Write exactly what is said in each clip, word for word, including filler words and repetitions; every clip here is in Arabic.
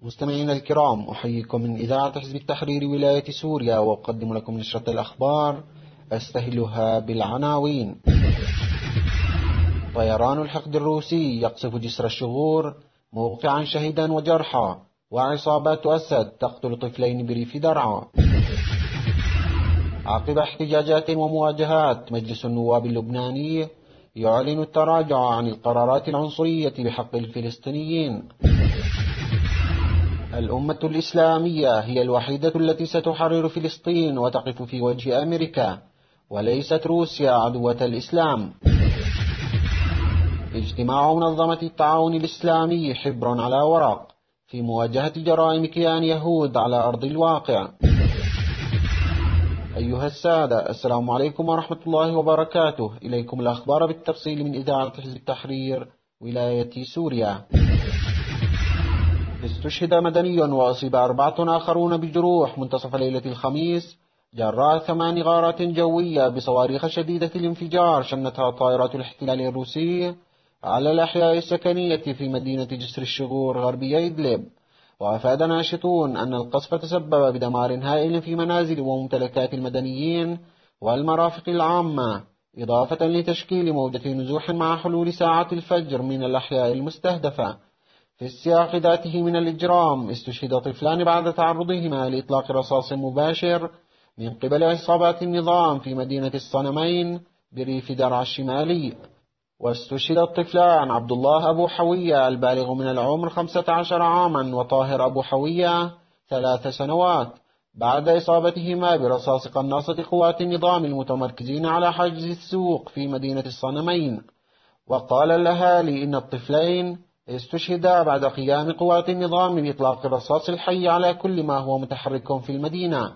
مستمعينا الكرام، أحييكم من إذاعة حزب التحرير ولاية سوريا، وأقدم لكم نشرة الأخبار أستهلها بالعناوين. طيران الحقد الروسي يقصف جسر الشغور موقعا شهيدا وجرحى، وعصابات أسد تقتل طفلين بريف درعا. عقب احتجاجات ومواجهات، مجلس النواب اللبناني يعلن التراجع عن القرارات العنصرية بحق الفلسطينيين. الأمة الإسلامية هي الوحيدة التي ستحرر فلسطين وتقف في وجه أمريكا، وليست روسيا عدوة الإسلام. اجتماع منظمة التعاون الإسلامي حبر على ورق في مواجهة جرائم كيان يهود على أرض الواقع. أيها السادة، السلام عليكم ورحمة الله وبركاته. إليكم الأخبار بالتفصيل من إذاعة حزب التحرير ولاية سوريا. استشهد مدني وأصيب أربعة آخرون بجروح منتصف ليلة الخميس جراء ثمان غارات جوية بصواريخ شديدة الانفجار شنتها طائرات الاحتلال الروسي على الأحياء السكنية في مدينة جسر الشغور غربي إدلب. وأفاد ناشطون أن القصف تسبب بدمار هائل في منازل وممتلكات المدنيين والمرافق العامة، إضافة لتشكيل موجة نزوح مع حلول ساعات الفجر من الأحياء المستهدفة. في السياق ذاته من الإجرام، استشهد طفلان بعد تعرضهما لإطلاق رصاص مباشر من قبل عصابات النظام في مدينة الصنمين بريف درعا الشمالي. واستشهد الطفلان عبد الله أبو حوية البالغ من العمر خمسة عشر عاما، وطاهر أبو حوية ثلاث سنوات، بعد إصابتهما برصاص قناصة قوات النظام المتمركزين على حاجز السوق في مدينة الصنمين. وقال الأهالي إن الطفلين استشهدا بعد قيام قوات النظام بإطلاق الرصاص الحي على كل ما هو متحرك في المدينة،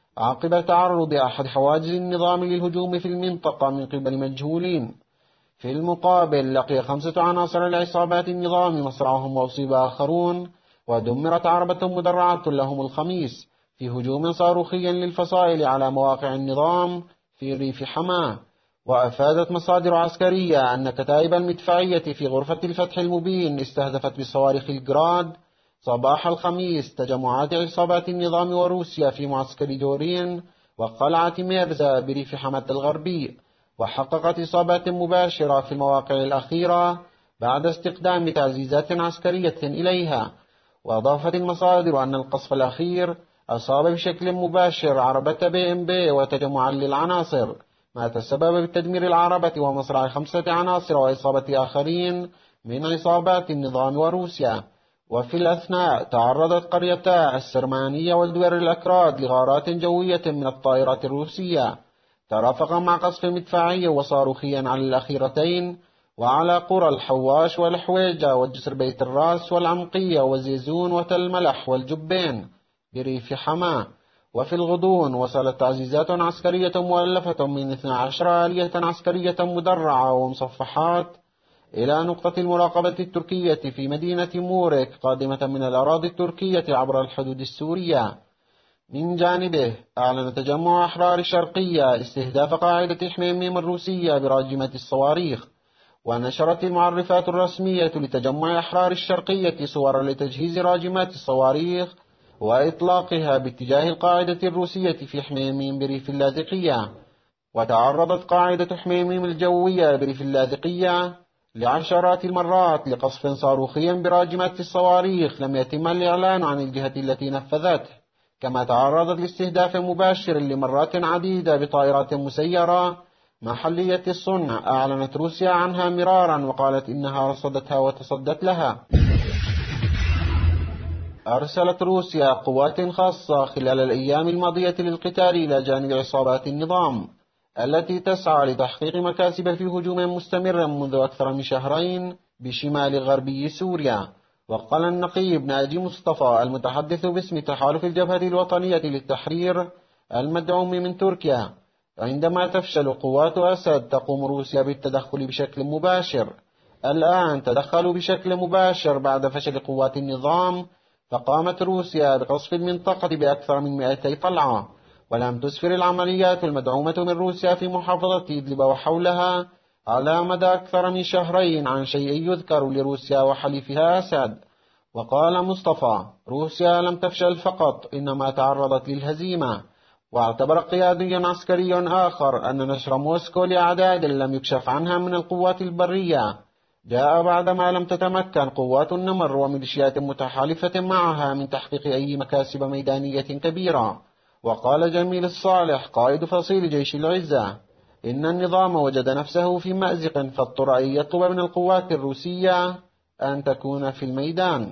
عقب تعرض أحد حواجز النظام للهجوم في المنطقة من قبل مجهولين. في المقابل، لقي خمسة عناصر العصابات النظام مصرعهم وأصيب آخرون، ودمرت عربة مدرعة لهم الخميس في هجوم صاروخي للفصائل على مواقع النظام في ريف حماه. وأفادت مصادر عسكرية أن كتائب المدفعية في غرفة الفتح المبين استهدفت بصواريخ الجراد صباح الخميس تجمعات عصابات النظام وروسيا في معسكر دورين وقلعة ميرزا بريف حماة الغربي. وحققت إصابات مباشرة في المواقع الأخيرة بعد استقدام تعزيزات عسكرية إليها. وأضافت المصادر أن القصف الأخير أصاب بشكل مباشر عربة بي ام بي وتجمعا للعناصر، ما تسبب بتدمير العربة ومصرع خمسة عناصر وإصابة آخرين من عصابات النظام وروسيا. وفي الأثناء تعرضت قريتا السرمانية والدوير الأكراد لغارات جوية من الطائرات الروسية، ترافقا مع قصف مدفعي وصاروخيا على الأخيرتين وعلى قرى الحواش والحويجة وجسر بيت الراس والعمقية وزيزون وتل ملح والجبين بريف حماه. وفي الغضون وصلت تعزيزات عسكرية مؤلفة من اثنتي عشرة آلية عسكرية مدرعة ومصفحات إلى نقطة المراقبة التركية في مدينة مورك، قادمة من الأراضي التركية عبر الحدود السورية. من جانبه، أعلن تجمع أحرار الشرقية استهداف قاعدة حميميم الروسية براجمة الصواريخ. ونشرت المعرفات الرسمية لتجمع أحرار الشرقية صورا لتجهيز راجمات الصواريخ وإطلاقها باتجاه القاعدة الروسية في حميميم بريف اللاذقية. وتعرضت قاعدة حميميم الجوية بريف اللاذقية لعشرات المرات لقصف صاروخي براجمات الصواريخ لم يتم الإعلان عن الجهة التي نفذته، كما تعرضت لاستهداف مباشر لمرات عديدة بطائرات مسيرة محلية الصنع أعلنت روسيا عنها مرارا وقالت إنها رصدتها وتصدت لها. أرسلت روسيا قوات خاصة خلال الأيام الماضية للقتال إلى جانب عصابات النظام التي تسعى لتحقيق مكاسب في هجوم مستمر منذ أكثر من شهرين بشمال غربي سوريا. وقال النقيب ناجي مصطفى المتحدث باسم تحالف الجبهة الوطنية للتحرير المدعوم من تركيا: عندما تفشل قوات أسد تقوم روسيا بالتدخل بشكل مباشر. الآن تدخلوا بشكل مباشر بعد فشل قوات النظام، فقامت روسيا بقصف المنطقة بأكثر من مئتي طلعة، ولم تسفر العمليات المدعومة من روسيا في محافظة إدلب وحولها على مدى أكثر من شهرين عن شيء يذكر لروسيا وحليفها أسد. وقال مصطفى: روسيا لم تفشل فقط، إنما تعرضت للهزيمة. واعتبر قيادي عسكري آخر أن نشر موسكو لأعداد لم يكشف عنها من القوات البرية جاء بعدما لم تتمكن قوات النمر وميليشيات متحالفة معها من تحقيق أي مكاسب ميدانية كبيرة. وقال جميل الصالح قائد فصيل جيش العزة: إن النظام وجد نفسه في مأزق، فاضطر أن يطلب من القوات الروسية أن تكون في الميدان.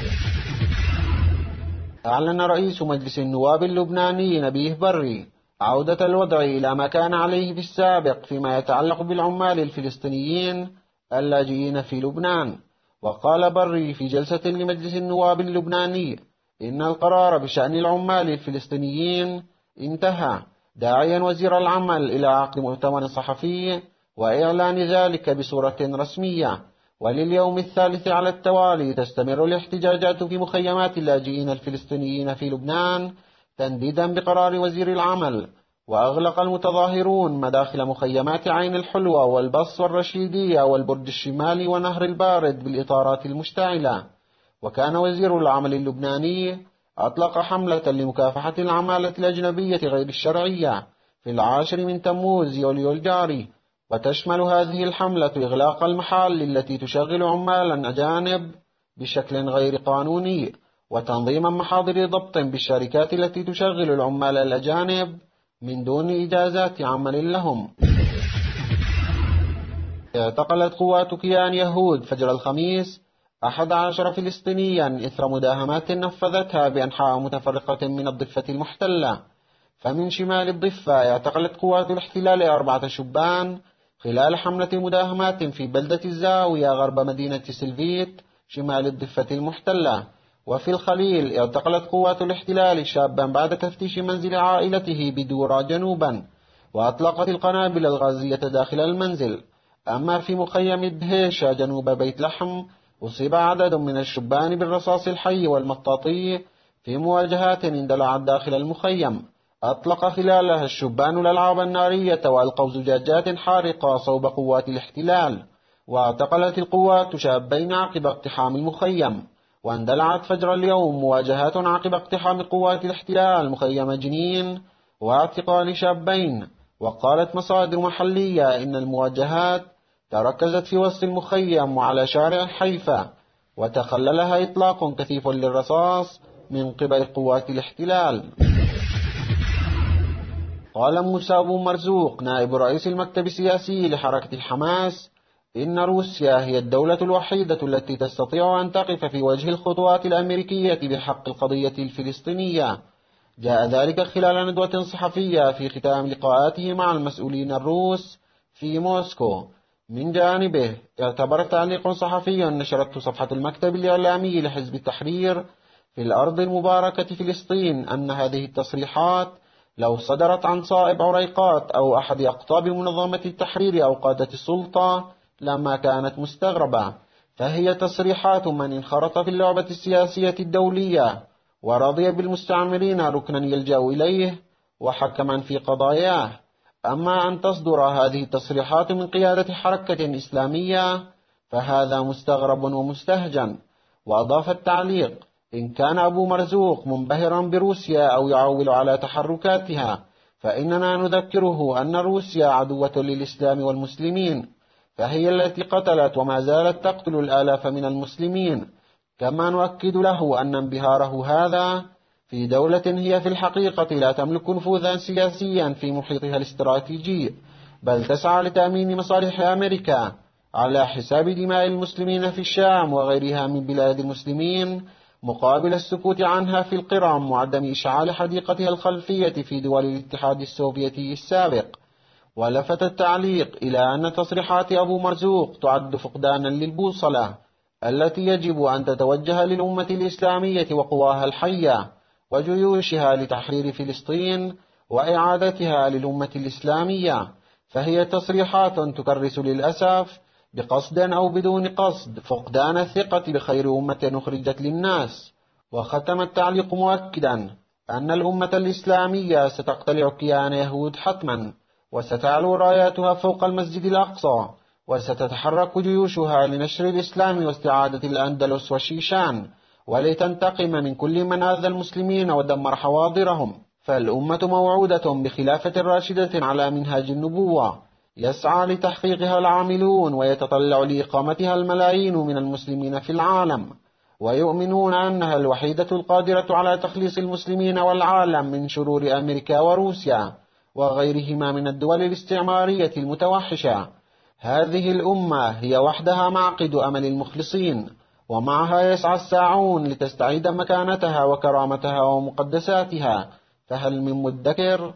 أعلن رئيس مجلس النواب اللبناني نبيه بري عودة الوضع إلى ما كان عليه في السابق فيما يتعلق بالعمال الفلسطينيين اللاجئين في لبنان. وقال بري في جلسة لمجلس النواب اللبناني إن القرار بشأن العمال الفلسطينيين انتهى، داعيا وزير العمل إلى عقد مؤتمر صحفي وإعلان ذلك بصورة رسمية. ولليوم الثالث على التوالي تستمر الاحتجاجات في مخيمات اللاجئين الفلسطينيين في لبنان تنديدا بقرار وزير العمل. وأغلق المتظاهرون مداخل مخيمات عين الحلوة والبص والرشيدية والبرج الشمالي ونهر البارد بالإطارات المشتعلة. وكان وزير العمل اللبناني أطلق حملة لمكافحة العمالة الأجنبية غير الشرعية في العاشر من تموز يوليو الجاري، وتشمل هذه الحملة إغلاق المحال التي تشغل عمالا أجانب بشكل غير قانوني، وتنظيم محاضر ضبط بالشركات التي تشغل العمال الأجانب من دون إجازات عمل لهم. اعتقلت قوات كيان يهود فجر الخميس أحد عشر فلسطينيا إثر مداهمات نفذتها بأنحاء متفرقة من الضفة المحتلة. فمن شمال الضفة اعتقلت قوات الاحتلال أربعة شبان خلال حملة مداهمات في بلدة الزاوية غرب مدينة سلفيت شمال الضفة المحتلة. وفي الخليل اعتقلت قوات الاحتلال شابا بعد تفتيش منزل عائلته بدورة جنوبا، وأطلقت القنابل الغازية داخل المنزل. أما في مخيم الدهيشة جنوب بيت لحم أصيب عدد من الشبان بالرصاص الحي والمطاطي في مواجهات اندلعت داخل المخيم. أطلق خلالها الشبان الألعاب النارية وألقوا زجاجات حارقة صوب قوات الاحتلال. واعتقلت القوات شابين عقب اقتحام المخيم. واندلعت فجر اليوم مواجهات عقب اقتحام قوات الاحتلال مخيم جنين واعتقال شابين. وقالت مصادر محلية إن المواجهات تركزت في وسط المخيم وعلى شارع حيفا، وتخللها إطلاق كثيف للرصاص من قبل قوات الاحتلال. قال موسى أبو مرزوق نائب رئيس المكتب السياسي لحركة حماس إن روسيا هي الدولة الوحيدة التي تستطيع أن تقف في وجه الخطوات الأمريكية بحق القضية الفلسطينية. جاء ذلك خلال ندوة صحفية في ختام لقاءاته مع المسؤولين الروس في موسكو. من جانبه اعتبر تعليق صحفي نشرته صفحة المكتب الإعلامي لحزب التحرير في الأرض المباركة فلسطين أن هذه التصريحات لو صدرت عن صائب عريقات أو أحد أقطاب منظمة التحرير أو قادة السلطة لما كانت مستغربة، فهي تصريحات من انخرط في اللعبة السياسية الدولية ورضي بالمستعمرين ركنا يلجأ إليه وحكما في قضاياه. أما أن تصدر هذه التصريحات من قيادة حركة إسلامية فهذا مستغرب ومستهجن. وأضاف التعليق: إن كان أبو مرزوق منبهرا بروسيا أو يعول على تحركاتها فإننا نذكره أن روسيا عدوة للإسلام والمسلمين، فهي التي قتلت وما زالت تقتل الآلاف من المسلمين. كما نؤكد له أن انبهاره هذا في دولة هي في الحقيقة لا تملك نفوذا سياسيا في محيطها الاستراتيجي، بل تسعى لتأمين مصالح أمريكا على حساب دماء المسلمين في الشام وغيرها من بلاد المسلمين، مقابل السكوت عنها في القرم وعدم إشعال حديقتها الخلفية في دول الاتحاد السوفيتي السابق. ولفت التعليق إلى أن تصريحات أبو مرزوق تعد فقدانا للبوصلة التي يجب أن تتوجه للأمة الإسلامية وقواها الحية وجيوشها لتحرير فلسطين وإعادتها للأمة الإسلامية، فهي تصريحات تكرس للأسف بقصد أو بدون قصد فقدان الثقة بخير أمة أخرجت للناس. وختم التعليق مؤكدا أن الأمة الإسلامية ستقتلع كيان يهود حتما، وستعلو راياتها فوق المسجد الأقصى، وستتحرك جيوشها لنشر الإسلام واستعادة الأندلس وشيشان ولتنتقم من كل من آذى المسلمين ودمر حواضرهم. فالأمة موعودة بخلافة راشدة على منهاج النبوة يسعى لتحقيقها العاملون، ويتطلع لإقامتها الملايين من المسلمين في العالم، ويؤمنون أنها الوحيدة القادرة على تخليص المسلمين والعالم من شرور أمريكا وروسيا وغيرهما من الدول الاستعمارية المتوحشة. هذه الأمة هي وحدها معقد أمل المخلصين، ومعها يسعى الساعون لتستعيد مكانتها وكرامتها ومقدساتها. فهل من مدكر؟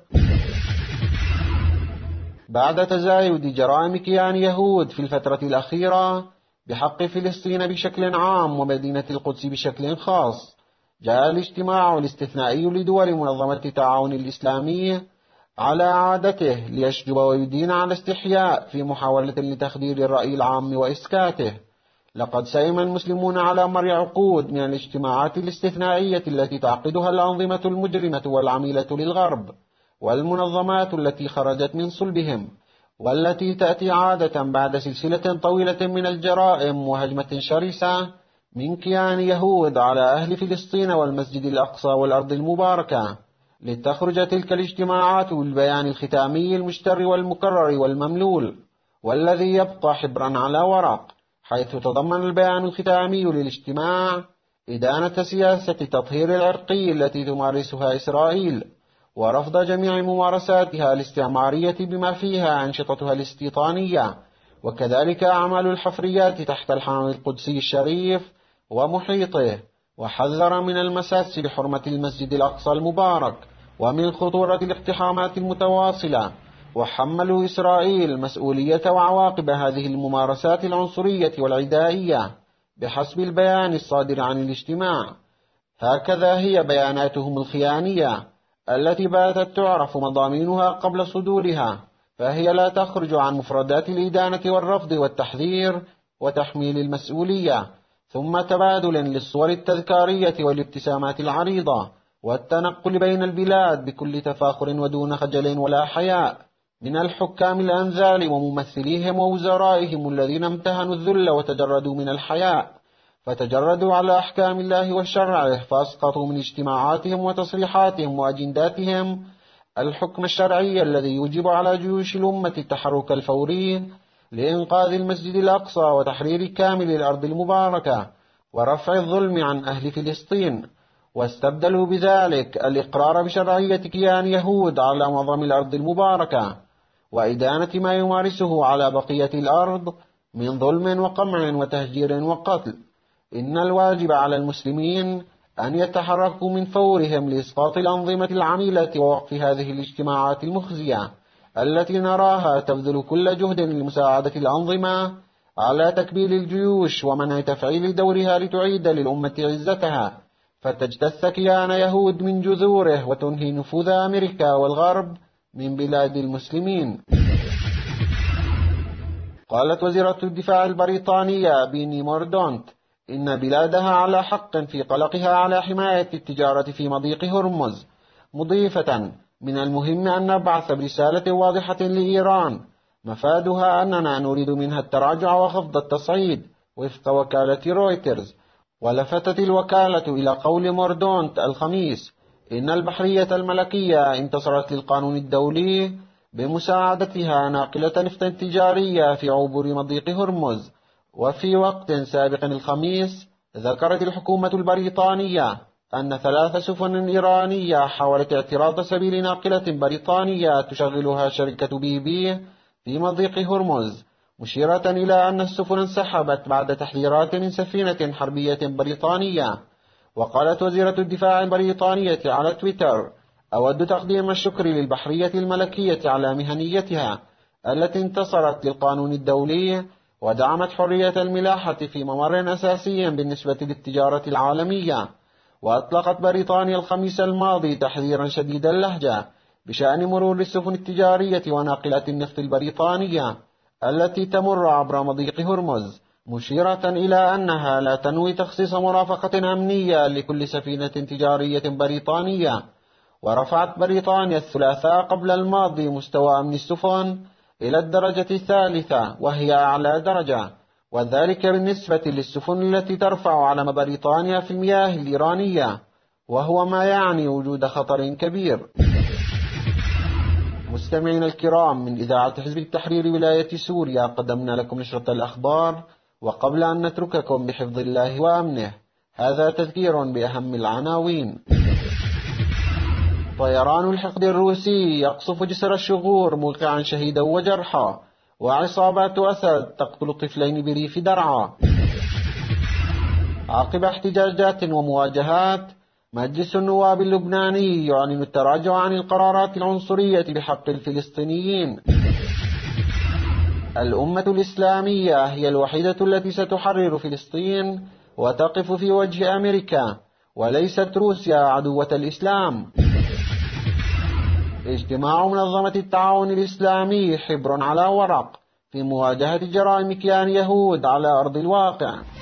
بعد تزايد جرائم كيان يهود في الفترة الأخيرة بحق فلسطين بشكل عام ومدينة القدس بشكل خاص، جاء الاجتماع الاستثنائي لدول منظمة التعاون الإسلامي على عادته ليشجب ويدين على استحياء في محاولة لتخدير الرأي العام وإسكاته. لقد سئم المسلمون على مر عقود من الاجتماعات الاستثنائية التي تعقدها الأنظمة المجرمة والعميلة للغرب والمنظمات التي خرجت من صلبهم، والتي تأتي عادة بعد سلسلة طويلة من الجرائم وهجمة شرسة من كيان يهود على أهل فلسطين والمسجد الأقصى والأرض المباركة. لتخرج تلك الاجتماعات بالبيان الختامي المشتر والمكرر والمملول، والذي يبقى حبرا على ورق، حيث تضمن البيان الختامي للاجتماع إدانة سياسة التطهير العرقي التي تمارسها إسرائيل، ورفض جميع ممارساتها الاستعمارية بما فيها أنشطتها الاستيطانية، وكذلك أعمال الحفريات تحت الحرم القدسي الشريف ومحيطه، وحذر من المساس بحرمة المسجد الأقصى المبارك ومن خطورة الاقتحامات المتواصلة، وحملوا إسرائيل مسؤولية وعواقب هذه الممارسات العنصرية والعدائية بحسب البيان الصادر عن الاجتماع. هكذا هي بياناتهم الخيانية التي باتت تعرف مضامينها قبل صدورها، فهي لا تخرج عن مفردات الإدانة والرفض والتحذير وتحميل المسؤولية، ثم تبادل للصور التذكارية والابتسامات العريضة والتنقل بين البلاد بكل تفاخر ودون خجل ولا حياء من الحكام الأنذال وممثليهم ووزرائهم الذين امتهنوا الذل وتجردوا من الحياء، فتجردوا على أحكام الله وشرعه، فأسقطوا من اجتماعاتهم وتصريحاتهم وأجنداتهم الحكم الشرعي الذي يوجب على جيوش الأمة التحرك الفوري لإنقاذ المسجد الأقصى وتحرير كامل الأرض المباركة ورفع الظلم عن أهل فلسطين، واستبدلوا بذلك الإقرار بشرعية كيان يهود على معظم الأرض المباركة وإدانة ما يمارسه على بقية الأرض من ظلم وقمع وتهجير وقتل. إن الواجب على المسلمين أن يتحركوا من فورهم لإسقاط الأنظمة العميلة ووقف هذه الاجتماعات المخزية التي نراها تبذل كل جهد لمساعدة الأنظمة على تكبيل الجيوش ومنع تفعيل دورها لتعيد للأمة عزتها، فتجتث كيان يهود من جذوره وتنهي نفوذ أمريكا والغرب من بلاد المسلمين. قالت وزيرة الدفاع البريطانية بيني موردونت إن بلادها على حق في قلقها على حماية التجارة في مضيق هرمز، مضيفة من المهم أن نبعث برسالة واضحة لإيران مفادها أننا نريد منها التراجع وخفض التصعيد وفق وكالة رويترز. ولفتت الوكالة إلى قول موردونت الخميس إن البحرية الملكية انتصرت للقانون الدولي بمساعدتها ناقلة نفط تجارية في عبور مضيق هرمز. وفي وقت سابق الخميس ذكرت الحكومة البريطانية أن ثلاث سفن إيرانية حاولت اعتراض سبيل ناقلة بريطانية تشغلها شركة بي بي في مضيق هرمز، مشيرة إلى أن السفن انسحبت بعد تحذيرات من سفينة حربية بريطانية. وقالت وزيرة الدفاع البريطانية على تويتر: أود تقديم الشكر للبحرية الملكية على مهنيتها التي انتصرت للقانون الدولي ودعمت حرية الملاحة في ممر أساسي بالنسبة للتجارة العالمية. وأطلقت بريطانيا الخميس الماضي تحذيرا شديد اللهجة بشأن مرور السفن التجارية وناقلات النفط البريطانية التي تمر عبر مضيق هرمز، مشيرة إلى أنها لا تنوي تخصيص مرافقة أمنية لكل سفينة تجارية بريطانية. ورفعت بريطانيا الثلاثاء قبل الماضي مستوى أمن السفن إلى الدرجة الثالثة وهي أعلى درجة، وذلك بالنسبة للسفن التي ترفع علم بريطانيا في المياه الإيرانية، وهو ما يعني وجود خطر كبير. مستمعين الكرام، من إذاعة حزب التحرير ولاية سوريا قدمنا لكم نشرة الأخبار، وقبل أن نترككم بحفظ الله وأمنه هذا تذكير بأهم العناوين. طيران الحقد الروسي يقصف جسر الشغور موقعا شهيدا وجرحى، وعصابات أسد تقتل طفلين بريف درعا. عقب احتجاجات ومواجهات، مجلس النواب اللبناني يعلن التراجع عن القرارات العنصرية بحق الفلسطينيين. الأمة الإسلامية هي الوحيدة التي ستحرر فلسطين وتقف في وجه أمريكا، وليست روسيا عدوة الإسلام. اجتماع منظمة التعاون الإسلامي حبر على ورق في مواجهة جرائم كيان يهود على أرض الواقع.